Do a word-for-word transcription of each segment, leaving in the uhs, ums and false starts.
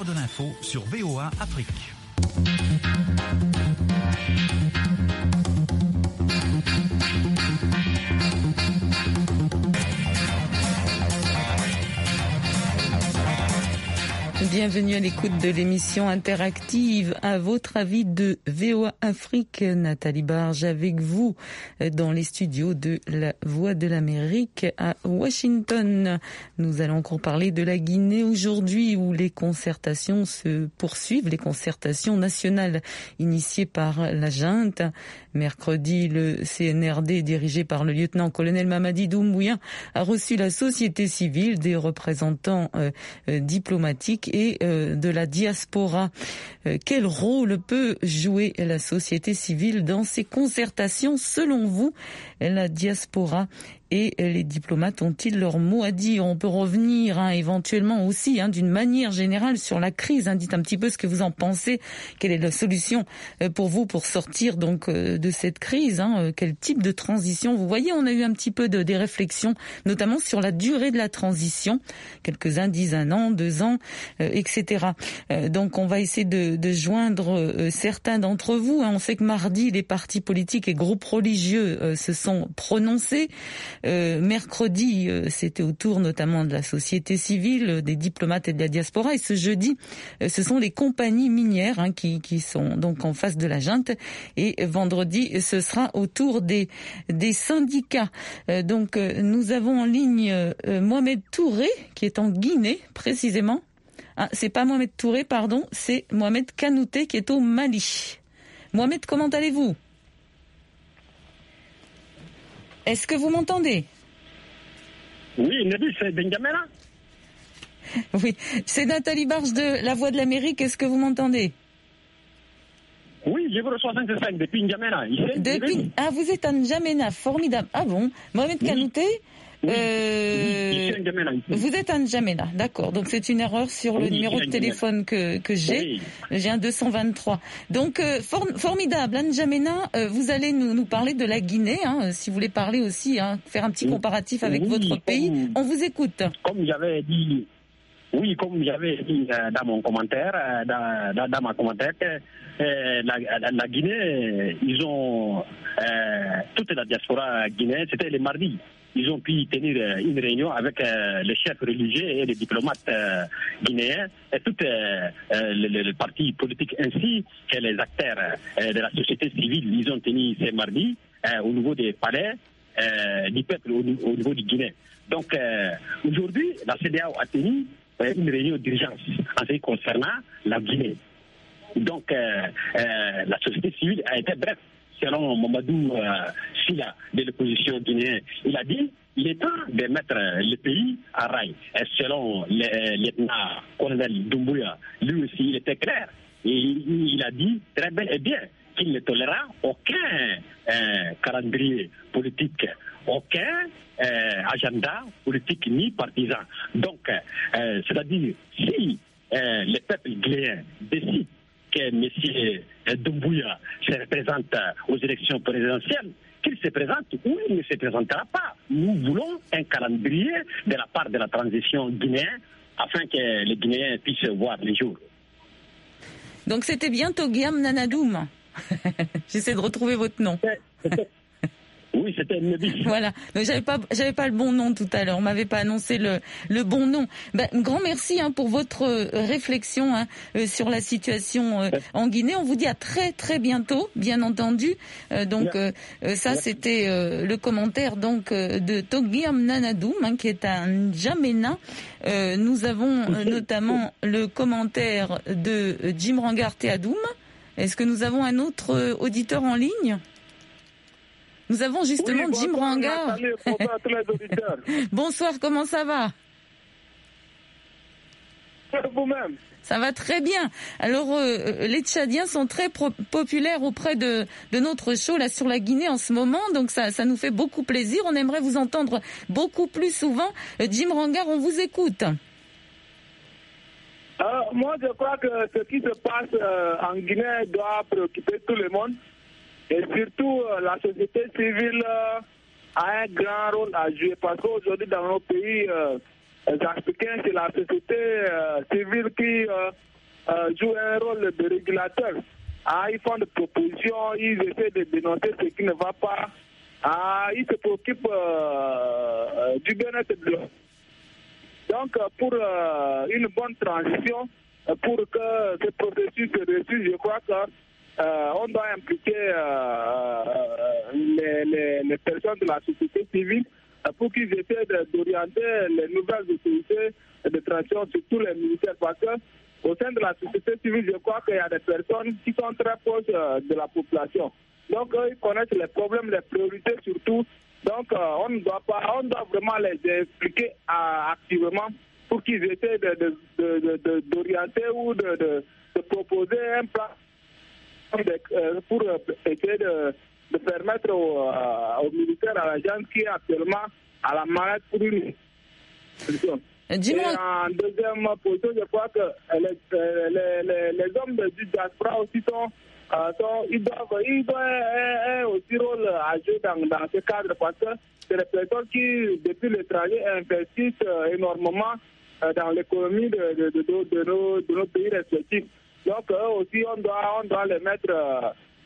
de l'info sur V O A Afrique. Bienvenue à l'écoute de l'émission interactive À votre avis de V O A Afrique. Nathalie Barge avec vous dans les studios de la Voix de l'Amérique à Washington. Nous allons encore parler de la Guinée aujourd'hui où les concertations se poursuivent, les concertations nationales initiées par la junte. Mercredi, le C N R D dirigé par le lieutenant-colonel Mamadi Doumbouya a reçu la société civile, des représentants euh, euh, diplomatiques et euh, de la diaspora. Euh, quel rôle peut jouer la société civile dans ces concertations selon vous? La diaspora et les diplomates ont-ils leur mot à dire? On peut revenir hein, éventuellement aussi hein, d'une manière générale sur la crise. Hein. Dites un petit peu ce que vous en pensez. Quelle est la solution pour vous pour sortir donc de cette crise hein? Quel type de transition vous voyez? On a eu un petit peu de, des réflexions, notamment sur la durée de la transition. Quelques-uns disent un an, deux ans, euh, et cetera. Euh, donc on va essayer de, de joindre euh, certains d'entre vous. Hein. On sait que mardi, les partis politiques et groupes religieux euh, se sont prononcés. Euh, mercredi, euh, c'était au tour notamment de la société civile, des diplomates et de la diaspora. Et ce jeudi, euh, ce sont les compagnies minières hein, qui, qui sont donc en face de la junte. Et vendredi, ce sera au tour des, des syndicats. Euh, donc euh, nous avons en ligne euh, Mohamed Touré, qui est en Guinée précisément. Ah, c'est pas Mohamed Touré, pardon, c'est Mohamed Kanouté qui est au Mali. Mohamed, comment allez-vous ? Est-ce que vous m'entendez? Oui, Nabi, c'est Benjamina. Oui, c'est Nathalie Barge de La Voix de l'Amérique. Est-ce que vous m'entendez? Oui, je vous reçois soixante-cinq depuis N'Djamena. Depuis... Ah, vous êtes à N'Djamena, formidable. Ah bon, Mohamed oui. Kanouté oui. Euh, oui, N'Djamena, vous êtes à N'Djamena, d'accord. Donc c'est une erreur sur oui, le numéro de téléphone que, que j'ai. Oui. J'ai un deux cent vingt-trois. Donc euh, for, formidable, à N'Djamena, euh, vous allez nous, nous parler de la Guinée, hein, si vous voulez parler aussi, hein, faire un petit comparatif avec oui, votre comme, pays. On vous écoute. Comme j'avais dit, oui, comme j'avais dit euh, dans mon commentaire, euh, dans, dans, dans ma commentaire, que euh, la, la, la Guinée, ils ont euh, toute la diaspora guinéenne, c'était le mardi. Ils ont pu tenir une réunion avec euh, les chefs religieux et les diplomates euh, guinéens et tous euh, euh, les, les partis politiques ainsi que les acteurs euh, de la société civile. Ils ont tenu ce mardi euh, au niveau des palais euh, du peuple, au, au niveau du Guinée. Donc euh, aujourd'hui, la C D A O a tenu euh, une réunion d'urgence en ce qui concernant la Guinée. Donc euh, euh, la société civile a été bref. Selon Mamadou euh, Silla de l'opposition guinéenne, il a dit il est temps de mettre le pays à rail. Et selon le euh, lieutenant-colonel Doumbouya, lui aussi, il était clair. Et il, il a dit très bel et bien qu'il ne tolérera aucun euh, calendrier politique, aucun euh, agenda politique ni partisan. Donc, euh, c'est-à-dire, si euh, le peuple guinéen décide que M. Doumbouya se représente aux élections présidentielles, qu'il se présente ou il ne se présentera pas. Nous voulons un calendrier de la part de la transition guinéenne afin que les Guinéens puissent voir les jours. Donc c'était bien Togiam Nanadoum. J'essaie de retrouver votre nom. Oui, c'était une bille. Voilà. Donc j'avais pas, j'avais pas le bon nom tout à l'heure. On m'avait pas annoncé le le bon nom. Ben, grand merci hein, pour votre réflexion hein, euh, sur la situation euh, en Guinée. On vous dit à très très bientôt, bien entendu. Euh, donc euh, ça c'était euh, le commentaire donc euh, de Togiam Nanadoum hein, qui est à N'Djamena. Euh, nous avons euh, notamment le commentaire de Jim Rangar Teadoum. Est-ce que nous avons un autre euh, auditeur en ligne? Nous avons justement oui, Jim Rangar. Bonsoir à tous les auditeurs. Bonsoir, comment ça va? Vous-même. Ça va très bien. Alors, euh, les Tchadiens sont très pro- populaires auprès de, de notre show là sur la Guinée en ce moment, donc ça, ça nous fait beaucoup plaisir. On aimerait vous entendre beaucoup plus souvent. Euh, Jim Rangar, on vous écoute. Euh, moi, je crois que ce qui se passe euh, en Guinée doit préoccuper tout le monde. Et surtout, euh, la société civile euh, a un grand rôle à jouer parce qu'aujourd'hui, dans nos pays euh, africains, c'est la société euh, civile qui euh, euh, jouent un rôle de régulateur. Ah, ils font des propositions, ils essaient de dénoncer ce qui ne va pas. Ah, ils se préoccupent euh, du bien-être de l'homme. Donc, pour euh, une bonne transition, pour que ce processus se réussisse, je crois qu'on euh, doit impliquer euh, les, les, les personnes de la société civile pour qu'ils essaient d'orienter les nouvelles autorités de transition sur tous les ministères. Parce qu'au sein de la société civile, je crois qu'il y a des personnes qui sont très proches de la population. Donc, ils connaissent les problèmes, les priorités surtout. Donc, on ne doit pas, on doit vraiment les expliquer euh, activement pour qu'ils essaient de, de, de, de, de, d'orienter ou de, de, de proposer un plan de, pour essayer de, de permettre aux, aux militaires, à la gente qui est actuellement à la manette pour une solution. Dis-moi. Et en deuxième position, je crois que les, les, les, les hommes de diaspora aussi sont, euh, sont ils doivent, ils doivent un, un aussi rôle à jouer dans, dans ce cadre parce que c'est les personnes qui, depuis l'étranger, investissent euh, énormément euh, dans l'économie de, de, de, de, de, nos, de nos pays respectifs. Donc, eux aussi, on doit, on doit les mettre euh,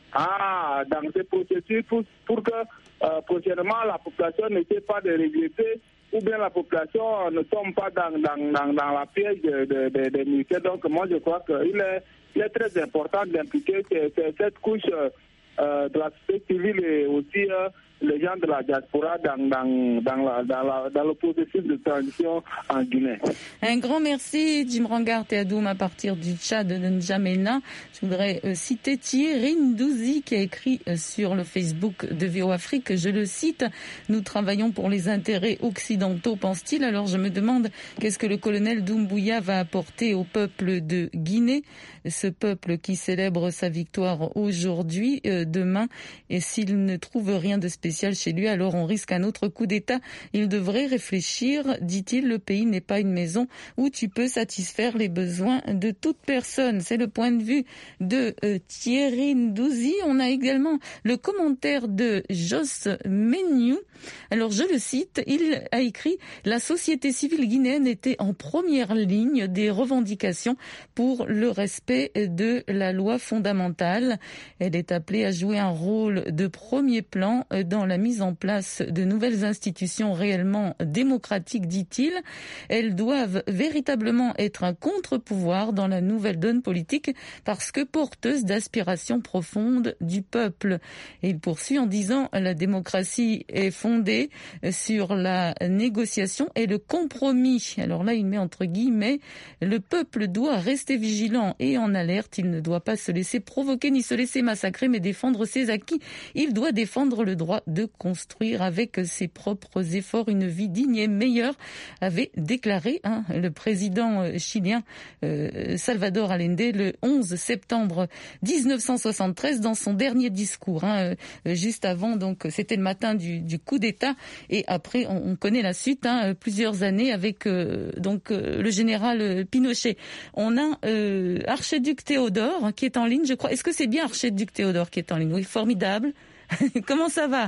à, dans ce processus pour, pour que euh, prochainement la population n'essaie pas de regretter ou bien la population ne tombe pas dans, dans, dans, dans la piège des de, de, de ministères. Donc, moi, je crois qu'il est, il est très important d'impliquer cette couche euh, de la société civile et aussi euh, les gens de la diaspora dans, dans, dans, la, dans, la, dans le processus de transition en Guinée. Un grand merci, Jim Rangart et Adoum, à partir du Tchad de N'Djamena. Je voudrais euh, citer Thierry Ndouzi qui a écrit euh, sur le Facebook de V O Afrique, je le cite, « Nous travaillons pour les intérêts occidentaux », pense-t-il. Alors je me demande qu'est-ce que le colonel Doumbouya va apporter au peuple de Guinée, ce peuple qui célèbre sa victoire aujourd'hui, euh, demain, et s'il ne trouve rien de spécial chez lui, alors on risque un autre coup d'État. Il devrait réfléchir, dit-il, le pays n'est pas une maison où tu peux satisfaire les besoins de toute personne. C'est le point de vue de euh, Thierry Ndouzi. On a également le commentaire de Jos Menu. Alors je le cite, il a écrit « La société civile guinéenne était en première ligne des revendications pour le respect de la loi fondamentale. Elle est appelée à jouer un rôle de premier plan dans la mise en place de nouvelles institutions réellement démocratiques, dit-il. Elles doivent véritablement être un contre-pouvoir dans la nouvelle donne politique parce que porteuse d'aspirations profondes du peuple. » Et il poursuit en disant « La démocratie est fondée sur la négociation et le compromis. » Alors là, il met entre guillemets « Le peuple doit rester vigilant et en alerte. Il ne doit pas se laisser provoquer ni se laisser massacrer, mais défendre ses acquis. Il doit défendre le droit de construire avec ses propres efforts une vie digne et meilleure », avait déclaré hein, le président chilien euh, Salvador Allende le onze septembre dix-neuf cent soixante-treize dans son dernier discours. Hein, euh, juste avant, donc c'était le matin du, du coup d'État, et après on, on connaît la suite, hein, plusieurs années avec euh, donc euh, le général Pinochet. On a euh, Archiduc Théodore qui est en ligne, je crois. Est-ce que c'est bien Archiduc Théodore qui est en ligne? Oui, formidable. Comment ça va?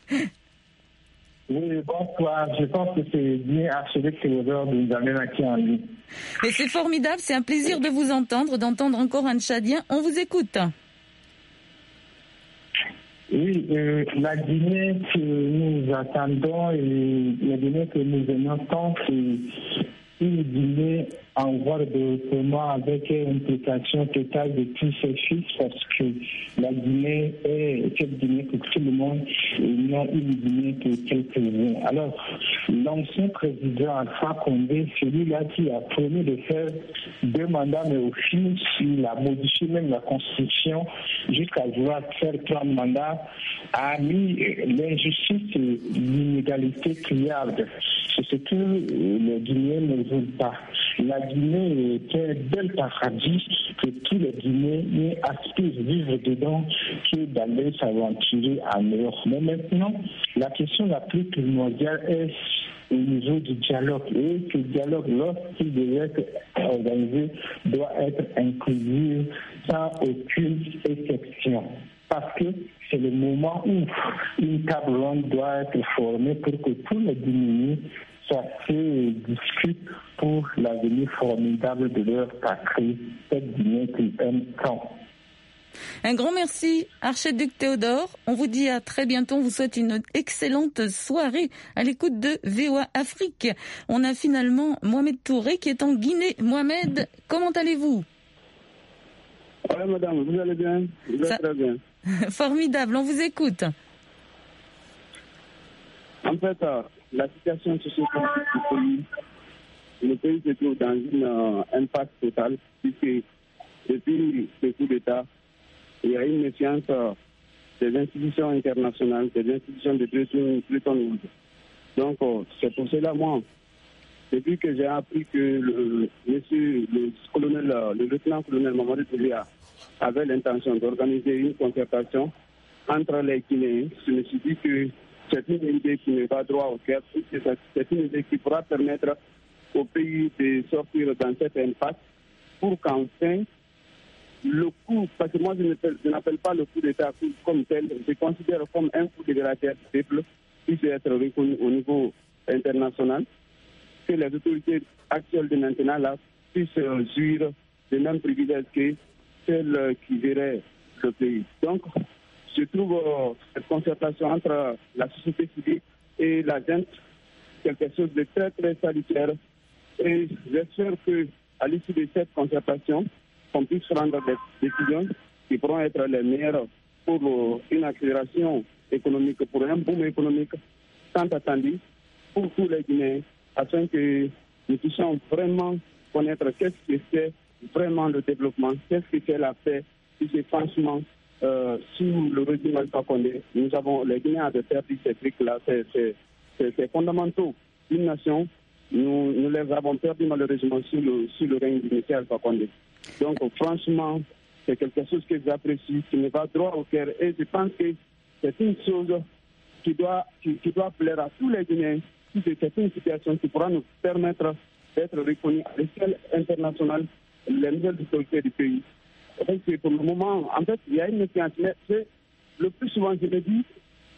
Oui, bonsoir. Je pense que c'est bien Archiduc Théodore de N'Djamena qui est en ligne. Mais c'est formidable, c'est un plaisir de vous entendre, d'entendre encore un Tchadien. On vous écoute. Oui, euh, la Guinée que nous attendons et la Guinée que nous aimons tant, c'est une Guinée en voie de développement avec une implication totale de tous ses fils parce que la Guinée est cette Guinée pour tout le monde et non une Guinée pour quelques-uns. Alors, l'ancien président Alpha Condé, celui-là qui a promis de faire deux mandats, mais au fil, il a modifié même la Constitution jusqu'à vouloir faire trois mandats, a mis l'injustice et l'inégalité criarde. C'est ce que les Guinéens ne veulent pas. La Guinée est un bel paradis que tous les Guinéens aspirent vivre dedans que d'aller s'aventurer en Europe. Mais maintenant, la question la plus primordiale est au niveau du dialogue. Et ce dialogue, lorsqu'il devait être organisé, doit être inclusif sans aucune exception. Parce que c'est le moment où une table ronde doit être formée pour que tous les Guinéens s'assiedent et discutent pour l'avenir formidable de leur patrie, cette Guinée qu'ils aiment tant. Un grand merci, archiduc Théodore. On vous dit à très bientôt. On vous souhaite une excellente soirée à l'écoute de V O A Afrique. On a finalement Mohamed Touré qui est en Guinée. Mohamed, comment allez-vous ? Oui, madame, vous allez bien ? Vous allez Ça... très bien. Formidable, on vous écoute. En fait, euh, la situation sociopolitique du pays, le pays se trouve dans une euh, impasse totale, puisque depuis ce coup d'État, il y a une méfiance euh, des institutions internationales, des institutions de Bretton Woods. Donc, euh, c'est pour cela, moi, depuis que j'ai appris que le, monsieur, le colonel, le lieutenant-colonel Mamadou Doumbouya avait l'intention d'organiser une concertation entre les Guinéens, je me suis dit que c'est une idée qui ne va droit au cœur, c'est une idée qui pourra permettre au pays de sortir dans cette impasse pour qu'enfin le coup, parce que moi je n'appelle pas le coup d'État comme tel, je considère comme un coup de la terre du peuple puisse être reconnu au niveau international, que les autorités actuelles de maintenant là puissent jouir des mêmes privilèges que celles qui géraient le pays. Donc, je trouve euh, cette concertation entre la société civile et la gente quelque chose de très très salutaire. Et j'espère qu'à l'issue de cette concertation, qu'on puisse prendre des décisions qui pourront être les meilleures pour euh, une accélération économique, pour un boom économique tant attendu pour tous les Guinéens, afin que nous puissions vraiment connaître qu'est-ce que c'est vraiment le développement, qu'est-ce que c'est la paix, si c'est franchement euh, sous le régime Alpha Condé, nous avons, les Guinéens avaient perdu ces trucs-là, c'est, c'est, c'est, c'est fondamentaux d'une nation, nous, nous les avons perdus malheureusement sous le, sous le règne du monsieur Alpha Condé. Donc franchement, c'est quelque chose que j'apprécie, qui me va droit au cœur, et je pense que c'est une chose qui doit, qui, qui doit plaire à tous les Guinéens, si c'est une situation qui pourra nous permettre d'être reconnus à l'échelle internationale, les nouvelles autorités du pays. Donc, pour le moment, en fait, il y a une méfiance, mais c'est, le plus souvent, je me dis,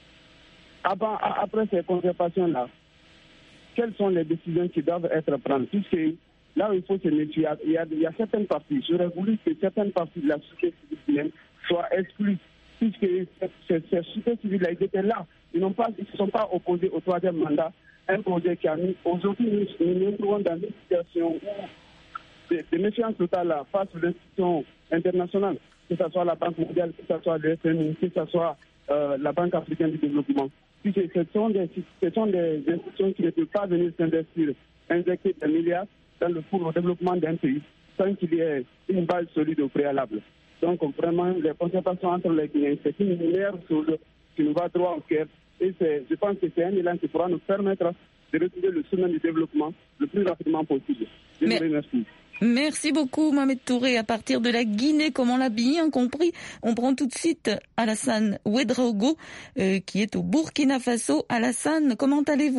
avant, après ces concertations-là, quelles sont les décisions qui doivent être prises, puisque là où il faut se méfier, il y a, il y a certaines parties, j'aurais voulu que certaines parties de la société civile soient exclues, puisque ces sociétés civiles-là, ils étaient là, ils n'ont pas, ils ne se sont pas opposés au troisième mandat, un projet qui a mis, aujourd'hui, nous nous trouvons dans une situation où de, de méfiance totale face aux institutions internationales, que ce soit la Banque mondiale, que ce soit le F M I, que ce soit euh, la Banque africaine du développement. Puisque ce sont, des, ce sont des institutions qui ne peuvent pas venir s'investir, injecter des milliards dans le, pour le développement d'un pays sans qu'il y ait une base solide au préalable. Donc vraiment, les concertations entre les Guinéens, c'est une meilleure chose qui nous va droit au cœur. Et c'est, je pense que c'est un élan qui pourra nous permettre de retrouver le chemin du développement le plus rapidement possible. Je vous remercie. Merci beaucoup Mohamed Touré. À partir de la Guinée, comme on l'a bien compris, on prend tout de suite Alassane Ouedraogo euh, qui est au Burkina Faso. Alassane, comment allez-vous ?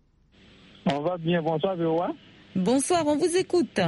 On va bien, bonsoir V O A. Bonsoir, on vous écoute.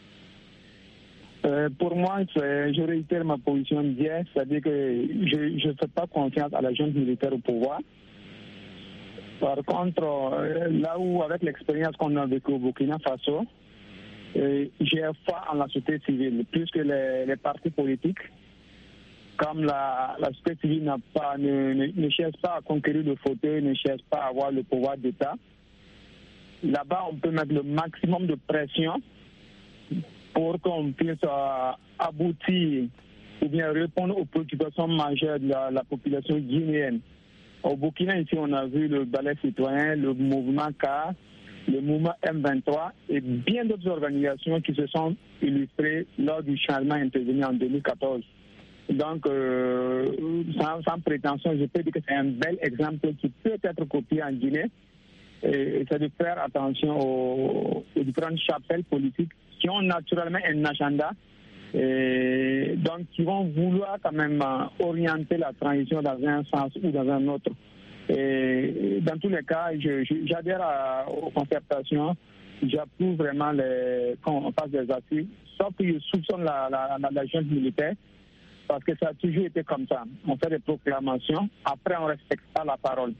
Euh, pour moi, je réitère ma position d'hier, c'est-à-dire que je ne fais pas confiance à la junte militaire au pouvoir. Par contre, euh, là où, avec l'expérience qu'on a vécue au Burkina Faso, euh, j'ai foi en la société civile, puisque les, les partis politiques, comme la, la société civile n'a pas, ne, ne, ne cherche pas à conquérir le fauteuil, ne cherche pas à avoir le pouvoir d'État, là-bas, on peut mettre le maximum de pression pour qu'on puisse euh, aboutir ou bien répondre aux préoccupations majeures de la, la population guinéenne. Au Burkina, ici, on a vu le balai citoyen, le mouvement K, le mouvement M vingt-trois et bien d'autres organisations qui se sont illustrées lors du changement intervenu en deux mille quatorze. Donc, euh, sans, sans prétention, je peux dire que c'est un bel exemple qui peut être copié en Guinée. Et, et c'est de faire attention aux, aux différentes chapelles politiques qui ont naturellement un agenda, et donc qui vont vouloir quand même orienter la transition dans un sens ou dans un autre. Et dans tous les cas, je, je, j'adhère à, aux concertations, j'approuve vraiment les, quand on passe des assises, sauf que je soupçonne la, la, la, la junte militaire, parce que ça a toujours été comme ça. On fait des proclamations, après on ne respecte pas la parole.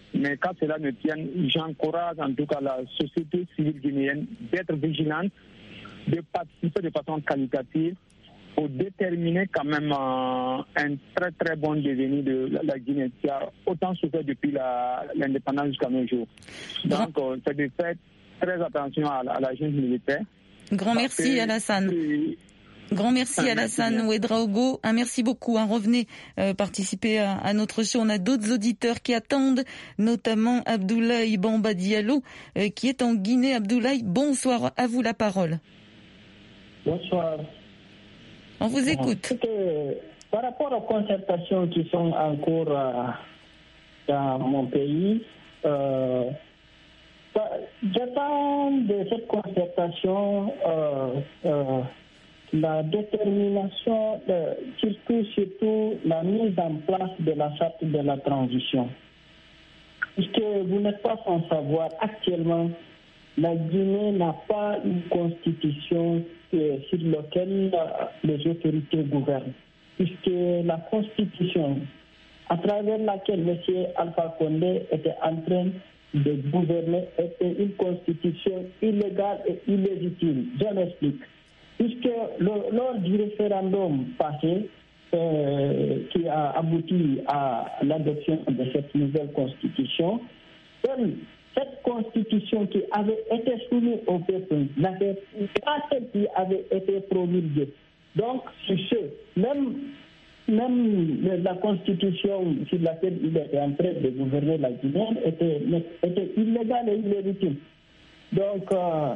Mais quand cela ne tient, j'encourage en tout cas la société civile guinéenne d'être vigilante, de participer de façon qualitative pour déterminer quand même euh, un très très bon devenir de la, la Guinée qui a autant souffert depuis la, l'indépendance jusqu'à nos jours. Donc euh, c'est de faire très attention à, à la jeune militaire. Grand merci que, Alassane. Et, Grand merci à Alassane Ouedraogo. Un merci beaucoup. Hein. Revenez euh, participer à, à notre show. On a d'autres auditeurs qui attendent, notamment Abdoulaye Bamba Diallo, euh, qui est en Guinée. Abdoulaye, bonsoir. À vous la parole. Bonsoir. On vous écoute. Que, par rapport aux concertations qui sont en cours euh, dans mon pays, euh, j'attends de cette concertation euh, euh, la détermination, de, surtout, surtout la mise en place de la charte de la transition. Puisque vous n'êtes pas sans savoir, actuellement, la Guinée n'a pas une constitution euh, sur laquelle euh, les autorités gouvernent. Puisque la constitution, à travers laquelle M. Alpha Condé était en train de gouverner, était une constitution illégale et illégitime. Je m'explique. Puisque le, lors du référendum passé, euh, qui a abouti à l'adoption de cette nouvelle constitution, seule cette constitution qui avait été soumise au peuple n'avait pas celle qui avait été promulguée. Donc, sur ce, même, même la constitution sur laquelle il était en train de gouverner la Guinée était, était illégale et illégitime. Donc, euh,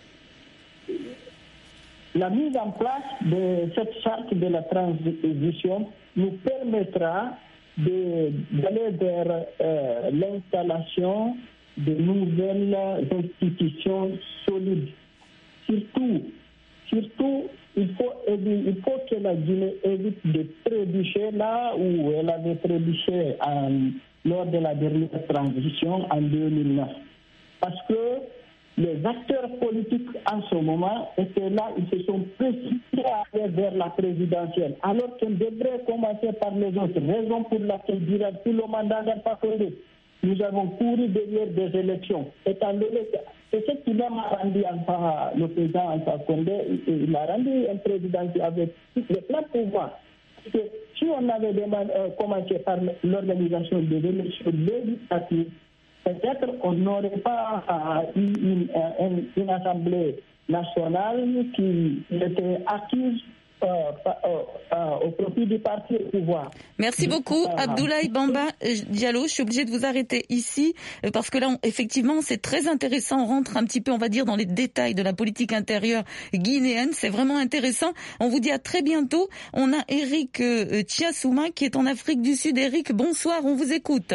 la mise en place de cette charte de la transition nous permettra de, d'aller vers euh, l'installation de nouvelles institutions solides. Surtout, surtout il, faut, il faut que la Guinée évite de trébucher là où elle avait trébuché en, lors de la dernière transition en deux mille neuf. Parce que les acteurs politiques en ce moment étaient là, ils se sont précipités à aller vers la présidentielle, alors qu'on devrait commencer par les autres. Raison pour laquelle, durant tout le mandat d'Alpha Condé, nous avons couru derrière des élections. Étant donné que c'est ce qui même a rendu Alpha, le président Alpha Condé, il a rendu un président qui avait les pleins pouvoirs. Parce que si on avait demandé, euh, commencé par l'organisation des élections législatives, peut-être on n'aurait pas eu une, une, une assemblée nationale qui était acquise euh, euh, euh, au profit du parti au pouvoir. Merci beaucoup, euh, Abdoulaye Bamba Diallo. Je suis obligée de vous arrêter ici parce que là, on, effectivement, c'est très intéressant. On rentre un petit peu, on va dire, dans les détails de la politique intérieure guinéenne. C'est vraiment intéressant. On vous dit à très bientôt. On a Eric euh, Tiasouma qui est en Afrique du Sud. Eric, bonsoir, on vous écoute.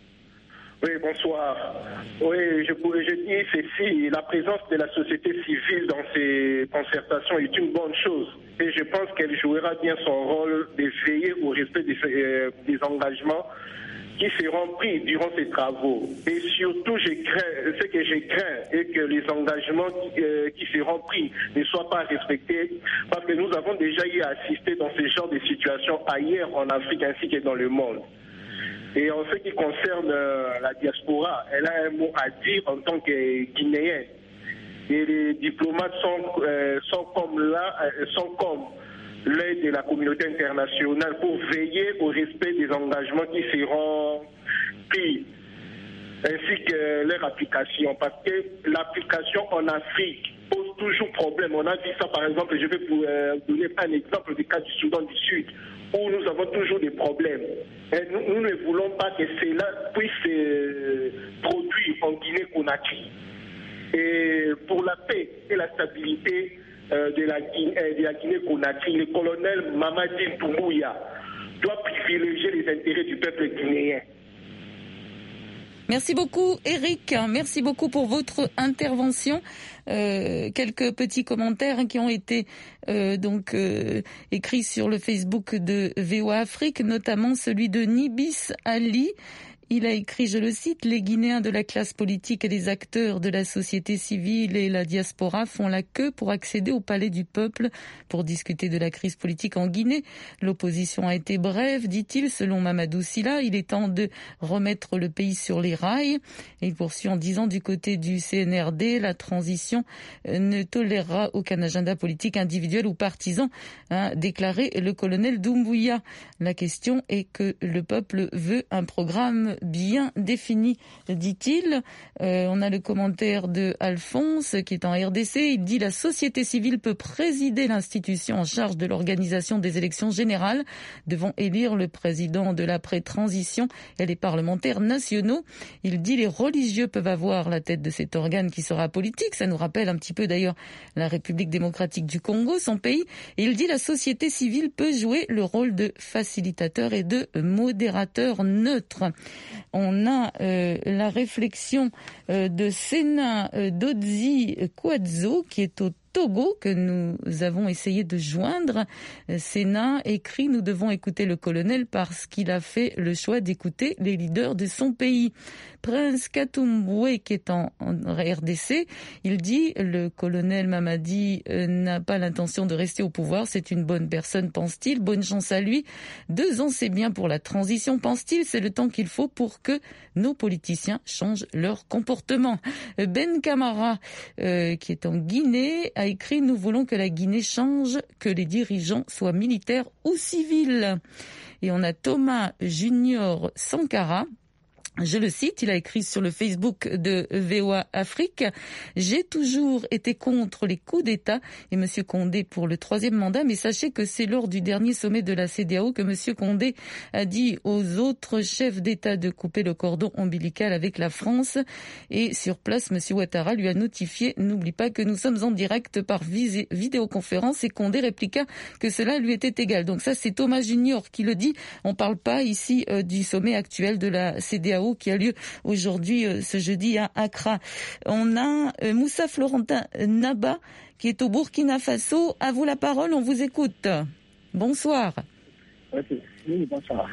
Oui, bonsoir. Oui, je, je dis ceci, la présence de la société civile dans ces concertations est une bonne chose. Et je pense qu'elle jouera bien son rôle de veiller au respect des, euh, des engagements qui seront pris durant ces travaux. Et surtout, je crains, ce que je crains est que les engagements qui, euh, qui seront pris ne soient pas respectés, parce que nous avons déjà eu à assister dans ce genre de situations ailleurs en Afrique ainsi que dans le monde. Et en ce qui concerne euh, la diaspora, elle a un mot à dire en tant que Guinéenne. Et les diplomates sont, euh, sont comme là, euh, sont comme l'œil de la communauté internationale pour veiller au respect des engagements qui seront pris, ainsi que leur application. Parce que l'application en Afrique pose toujours problème. On a vu ça, par exemple, je vais vous euh, donner un exemple du cas du Soudan du Sud, où nous avons toujours des problèmes. Et nous, nous ne voulons pas que cela puisse euh, produire en Guinée-Conakry. Et pour la paix et la stabilité euh, de la, de la Guinée-Conakry, le colonel Mamadi Doumbouya doit privilégier les intérêts du peuple guinéen. Merci beaucoup, Eric. Merci beaucoup pour votre intervention. Euh, quelques petits commentaires qui ont été euh, donc euh, écrits sur le Facebook de V O A Afrique, notamment celui de Nibis Ali. Il a écrit, je le cite, « Les Guinéens de la classe politique et les acteurs de la société civile et la diaspora font la queue pour accéder au palais du peuple pour discuter de la crise politique en Guinée. L'opposition a été brève, dit-il, selon Mamadou Sylla. Il est temps de remettre le pays sur les rails. » Et il poursuit en disant, du côté du C N R D, la transition ne tolérera aucun agenda politique individuel ou partisan, a déclaré le colonel Doumbouya. La question est que le peuple veut un programme bien défini, dit-il. Euh, on a le commentaire de Alphonse qui est en R D C. Il dit « La société civile peut présider l'institution en charge de l'organisation des élections générales, devant élire le président de l'après-transition et les parlementaires nationaux. » Il dit « Les religieux peuvent avoir la tête de cet organe qui sera politique. » Ça nous rappelle un petit peu d'ailleurs la République démocratique du Congo, son pays. Et il dit « La société civile peut jouer le rôle de facilitateur et de modérateur neutre. » On a euh, la réflexion euh, de Sena euh, Dodzi Kouadzo qui est au Togo que nous avons essayé de joindre. Sena écrit « Nous devons écouter le colonel parce qu'il a fait le choix d'écouter les leaders de son pays. » Prince Katumbwe qui est en, en R D C, il dit « Le colonel Mamadi euh, n'a pas l'intention de rester au pouvoir, c'est une bonne personne, pense-t-il. Bonne chance à lui. Deux ans, c'est bien pour la transition, pense-t-il. C'est le temps qu'il faut pour que nos politiciens changent leur comportement. » Ben Camara, euh, qui est en Guinée, a écrit « Nous voulons que la Guinée change, que les dirigeants soient militaires ou civils. » Et on a Thomas Junior Sankara. Je le cite, il a écrit sur le Facebook de V O A Afrique « J'ai toujours été contre les coups d'État et M. Condé pour le troisième mandat, mais sachez que c'est lors du dernier sommet de la C D A O que M. Condé a dit aux autres chefs d'État de couper le cordon ombilical avec la France et sur place, M. Ouattara lui a notifié « N'oublie pas que nous sommes en direct par vis- vidéoconférence » et Condé répliqua que cela lui était égal. Donc ça, c'est Thomas Junior qui le dit. On ne parle pas ici euh, du sommet actuel de la C D A O qui a lieu aujourd'hui, euh, ce jeudi à Accra. On a euh, Moussa Florentin Naba qui est au Burkina Faso. À vous la parole, on vous écoute. Bonsoir. Okay. Oui, bonsoir.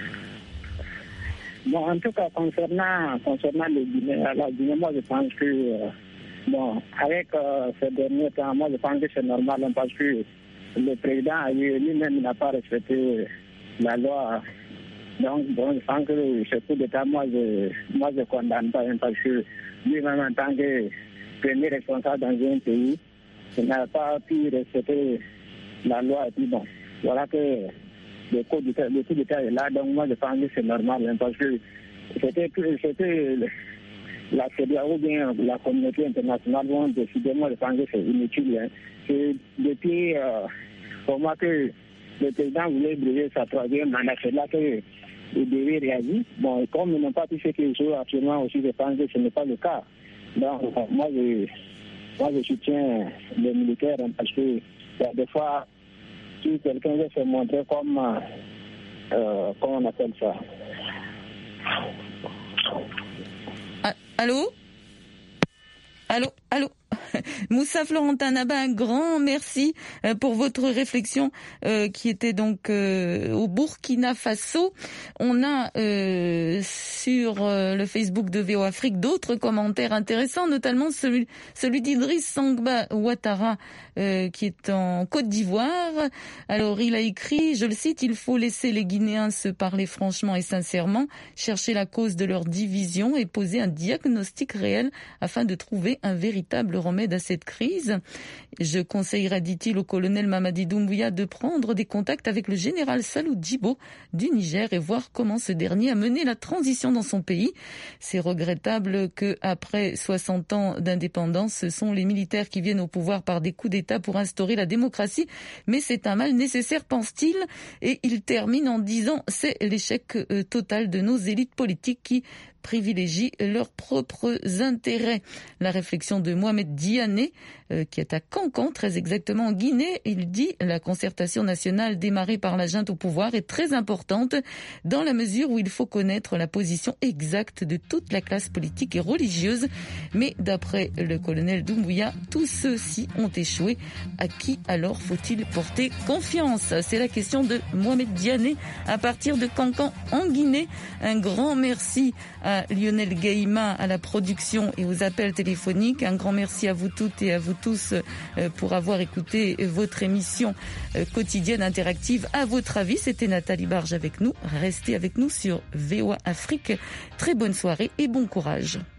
Bon, en tout cas, concernant, concernant le Guinée, la Guinée, moi je pense que, euh, bon, avec euh, ces derniers temps, moi je pense que c'est normal hein, parce que le président lui-même n'a pas respecté la loi. Donc, bon, je pense que ce coup d'État, moi je moi je condamne pas hein, parce que lui-même en tant que premier responsable dans un pays, il n'a pas pu respecter la loi et puis bon, voilà que le coup d'État, le coup d'État est là, donc moi je pense que c'est normal hein, parce que c'était, c'était la C D A O ou bien la communauté internationale vont décider, moi je pense que c'est inutile. Hein. C'est depuis euh, pour moi que le président voulait brûler sa troisième mandat, c'est là que il devait réagir. Bon, comme ils n'ont pas pu faire quelque chose actuellement aussi, je pense que ce n'est pas le cas. Donc, moi, je, moi, je soutiens les militaires hein, parce que des fois, si quelqu'un veut se montrer comme, euh, comment on appelle ça. Ah, allô Allô Allô Moussa Florentin Naba, un grand merci pour votre réflexion euh, qui était donc euh, au Burkina Faso. On a euh, sur euh, le Facebook de V O Afrique d'autres commentaires intéressants, notamment celui, celui d'Idriss Sangba Ouattara euh, qui est en Côte d'Ivoire. Alors il a écrit, je le cite, « Il faut laisser les Guinéens se parler franchement et sincèrement, chercher la cause de leur division et poser un diagnostic réel afin de trouver un véritable remède à cette crise. Je conseillerais, dit-il, au colonel Mamadi Doumbouya de prendre des contacts avec le général Salou Djibo du Niger et voir comment ce dernier a mené la transition dans son pays. C'est regrettable que, après soixante ans d'indépendance, ce sont les militaires qui viennent au pouvoir par des coups d'État pour instaurer la démocratie, mais c'est un mal nécessaire, pense-t-il. Et il termine en disant « C'est l'échec euh, total de nos élites politiques qui privilégient leurs propres intérêts. La réflexion de Mohamed Diané, euh, qui est à Cancan, très exactement en Guinée, il dit « La concertation nationale démarrée par la junte au pouvoir est très importante dans la mesure où il faut connaître la position exacte de toute la classe politique et religieuse. Mais d'après le colonel Doumbouya, tous ceux-ci ont échoué. À qui alors faut-il porter confiance ?» C'est la question de Mohamed Diané à partir de Cancan en Guinée. Un grand merci à Lionel Gaïma à la production et aux appels téléphoniques. Un grand merci à vous toutes et à vous tous pour avoir écouté votre émission quotidienne interactive. À votre avis, c'était Nathalie Barge avec nous. Restez avec nous sur V O A Afrique. Très bonne soirée et bon courage.